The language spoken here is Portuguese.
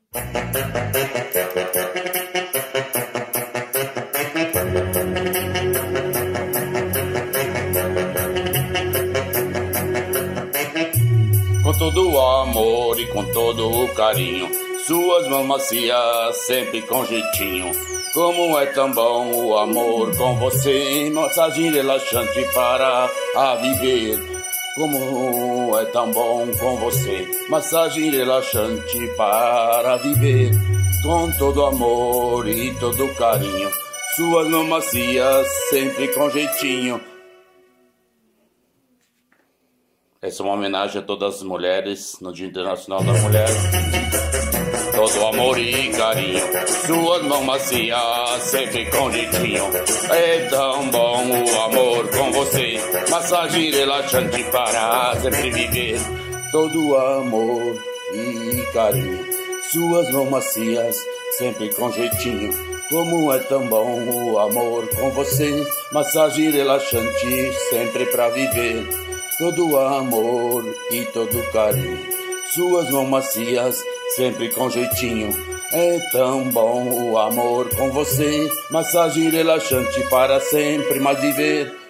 Com todo o amor e com todo o carinho, suas mãos macias, sempre com jeitinho. Como é tão bom o amor com você, massagem relaxante para a viver. Como é tão bom com você, massagem relaxante para viver. Com todo amor e todo carinho, suas mãos macias, sempre com jeitinho. Essa é uma homenagem a todas as mulheres no Dia Internacional da Mulher. Todo amor e carinho, suas mãos macias, sempre com jeitinho. É tão bom o amor com você, massagem relaxante para sempre viver. Todo amor e carinho, suas mãos macias, sempre com jeitinho. Como é tão bom o amor com você, massagem relaxante sempre pra viver. Todo amor e todo carinho, suas mãos macias, sempre com jeitinho. É tão bom o amor com você, massagem relaxante para sempre mais viver.